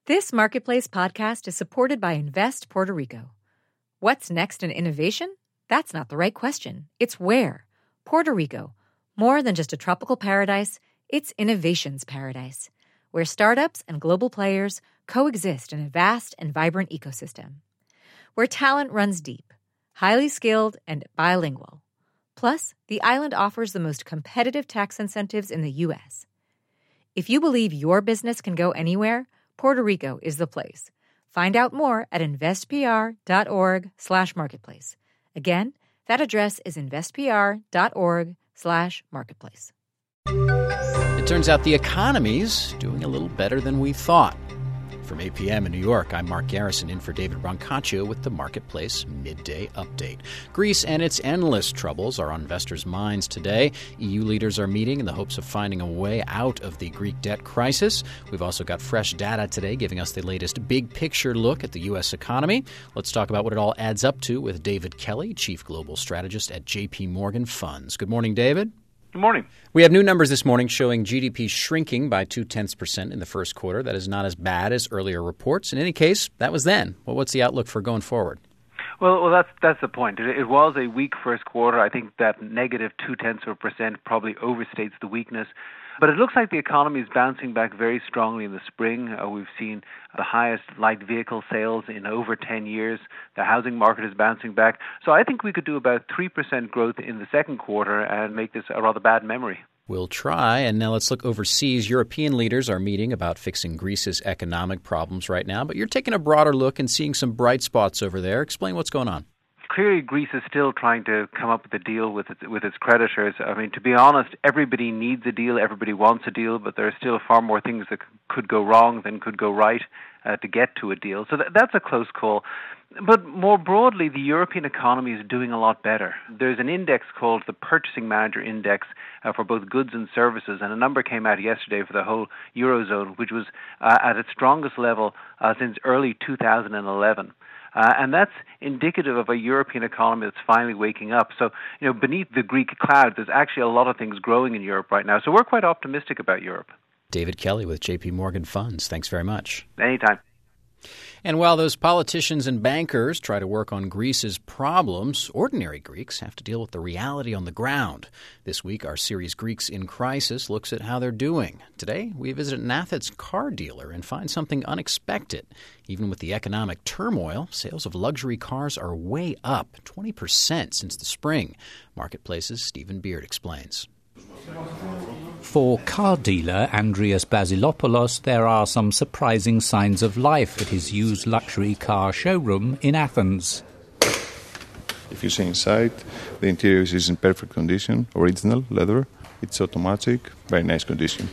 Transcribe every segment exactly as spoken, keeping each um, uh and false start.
This Marketplace podcast is supported by Invest Puerto Rico. What's next in innovation? That's not the right question. It's where. Puerto Rico. More than just a tropical paradise, it's innovation's paradise, where startups and global players coexist in a vast and vibrant ecosystem. Where talent runs deep, highly skilled, and bilingual. Plus, the island offers the most competitive tax incentives in the U S. If you believe your business can go anywhere, Puerto Rico is the place. Find out more at investpr.org slash marketplace. Again, that address is investpr.org slash marketplace. It turns out the economy's doing a little better than we thought. From eight p.m. in New York, I'm Mark Garrison in for David Brancaccio with the Marketplace Midday Update. Greece and its endless troubles are on investors' minds today. E U leaders are meeting in the hopes of finding a way out of the Greek debt crisis. We've also got fresh data today giving us the latest big-picture look at the U S economy. Let's talk about what it all adds up to with David Kelly, Chief Global Strategist at J P Morgan Funds. Good morning, David. Good morning. We have new numbers this morning showing G D P shrinking by two-tenths percent in the first quarter. That is not as bad as earlier reports. In any case, that was then. Well, what's the outlook for going forward? Well, well, that's that's the point. It, it was a weak first quarter. I think that negative two-tenths of a percent probably overstates the weakness. But it looks like the economy is bouncing back very strongly in the spring. Uh, we've seen the highest light vehicle sales in over ten years. The housing market is bouncing back. So I think we could do about three percent growth in the second quarter and make this a rather bad memory. We'll try. And now let's look overseas. European leaders are meeting about fixing Greece's economic problems right now. But you're taking a broader look and seeing some bright spots over there. Explain what's going on. Clearly, Greece is still trying to come up with a deal with its, with its creditors. I mean, to be honest, everybody needs a deal, everybody wants a deal, but there are still far more things that could go wrong than could go right uh, to get to a deal. So th- that's a close call. But more broadly, the European economy is doing a lot better. There's an index called the Purchasing Manager Index uh, for both goods and services, and a number came out yesterday for the whole Eurozone, which was uh, at its strongest level uh, since early two thousand eleven. Uh, and that's indicative of a European economy that's finally waking up. So, you know, beneath the Greek cloud, there's actually a lot of things growing in Europe right now. So we're quite optimistic about Europe. David Kelly with J P Morgan Funds. Thanks very much. Anytime. And while those politicians and bankers try to work on Greece's problems, ordinary Greeks have to deal with the reality on the ground. This week, our series Greeks in Crisis looks at how they're doing. Today, we visit an Athens car dealer and find something unexpected. Even with the economic turmoil, sales of luxury cars are way up, twenty percent since the spring. Marketplace's Stephen Beard explains. For car dealer Andreas Basilopoulos, there are some surprising signs of life at his used luxury car showroom in Athens. If you see inside, the interior is in perfect condition, original leather. It's automatic, very nice condition.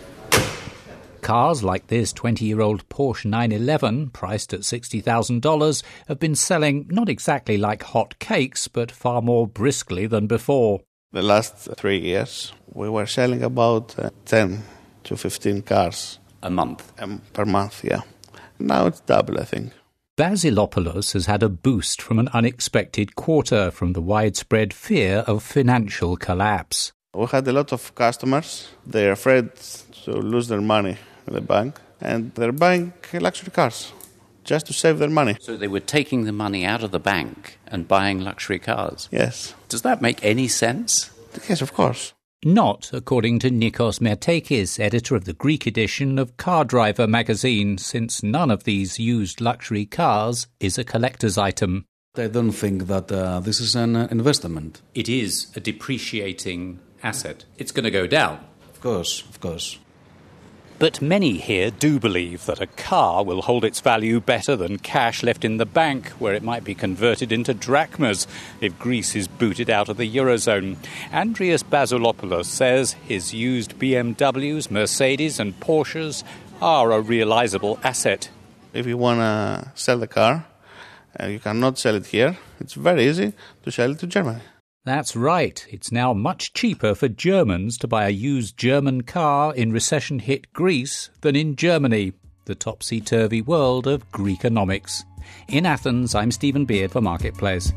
Cars like this twenty-year-old Porsche nine eleven, priced at sixty thousand dollars, have been selling not exactly like hot cakes, but far more briskly than before. The last three years, we were selling about uh, ten to fifteen cars. A month? Um, per month, yeah. Now it's double, I think. Basilopoulos has had a boost from an unexpected quarter from the widespread fear of financial collapse. We had a lot of customers. They're afraid to lose their money in the bank, and they're buying luxury cars just to save their money. So they were taking the money out of the bank and buying luxury cars? Yes. Does that make any sense? Yes, of course. Not, according to Nikos Mertekis, editor of the Greek edition of Car Driver magazine, since none of these used luxury cars is a collector's item. I don't think that uh, this is an uh, investment. It is a depreciating asset. It's going to go down. Of course, of course. But many here do believe that a car will hold its value better than cash left in the bank, where it might be converted into drachmas if Greece is booted out of the Eurozone. Andreas Basilopoulos says his used B M Ws, Mercedes and Porsches are a realizable asset. If you want to sell the car and you cannot sell it here, it's very easy to sell it to Germany. That's right. It's now much cheaper for Germans to buy a used German car in recession-hit Greece than in Germany, the topsy-turvy world of Greekonomics. In Athens, I'm Stephen Beard for Marketplace.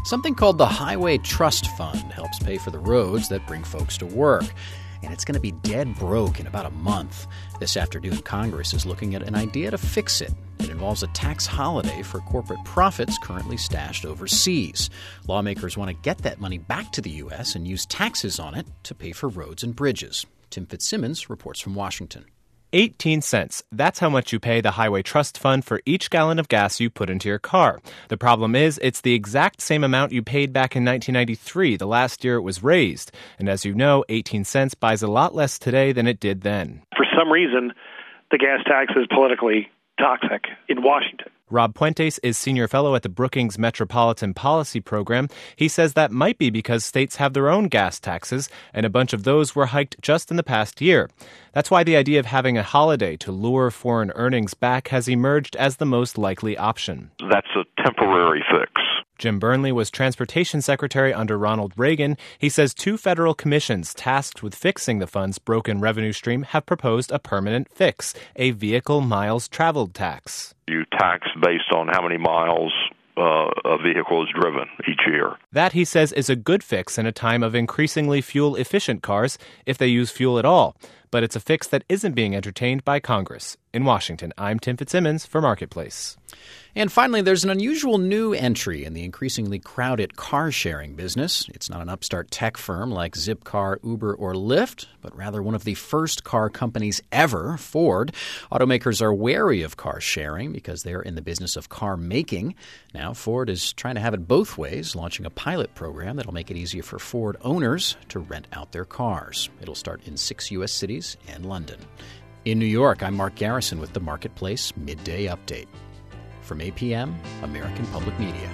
Something called the Highway Trust Fund helps pay for the roads that bring folks to work. And it's going to be dead broke in about a month. This afternoon, Congress is looking at an idea to fix it. It involves a tax holiday for corporate profits currently stashed overseas. Lawmakers want to get that money back to the U S and use taxes on it to pay for roads and bridges. Tim Fitzsimmons reports from Washington. eighteen cents. That's how much you pay the Highway Trust Fund for each gallon of gas you put into your car. The problem is, it's the exact same amount you paid back in nineteen ninety-three, the last year it was raised. And as you know, eighteen cents buys a lot less today than it did then. For some reason, the gas tax is politically toxic in Washington. Rob Puentes is senior fellow at the Brookings Metropolitan Policy Program. He says that might be because states have their own gas taxes, and a bunch of those were hiked just in the past year. That's why the idea of having a holiday to lure foreign earnings back has emerged as the most likely option. That's a temporary fix. Jim Burnley was transportation secretary under Ronald Reagan. He says two federal commissions tasked with fixing the fund's broken revenue stream have proposed a permanent fix, a vehicle miles traveled tax. You tax based on how many miles uh, a vehicle is driven each year. That, he says, is a good fix in a time of increasingly fuel-efficient cars, if they use fuel at all. But it's a fix that isn't being entertained by Congress. In Washington, I'm Tim Fitzsimmons for Marketplace. And finally, there's an unusual new entry in the increasingly crowded car-sharing business. It's not an upstart tech firm like Zipcar, Uber, or Lyft, but rather one of the first car companies ever, Ford. Automakers are wary of car sharing because they're in the business of car making. Now, Ford is trying to have it both ways, launching a pilot program that'll make it easier for Ford owners to rent out their cars. It'll start in six U S cities and London. In New York, I'm Mark Garrison with the Marketplace Midday Update. From A P M, American Public Media.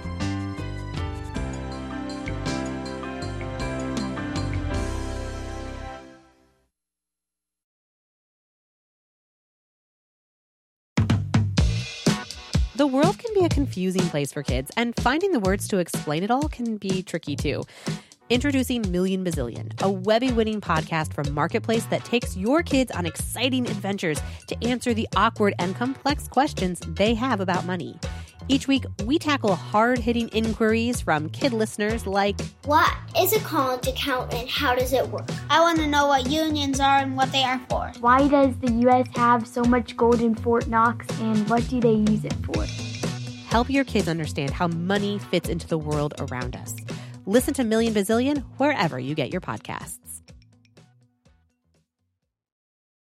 The world can be a confusing place for kids, and finding the words to explain it all can be tricky too. Introducing Million Bazillion, a Webby-winning podcast from Marketplace that takes your kids on exciting adventures to answer the awkward and complex questions they have about money. Each week, we tackle hard-hitting inquiries from kid listeners like, what is a college account and how does it work? I want to know what unions are and what they are for. Why does the U S have so much gold in Fort Knox and what do they use it for? Help your kids understand how money fits into the world around us. Listen to Million Bazillion wherever you get your podcasts.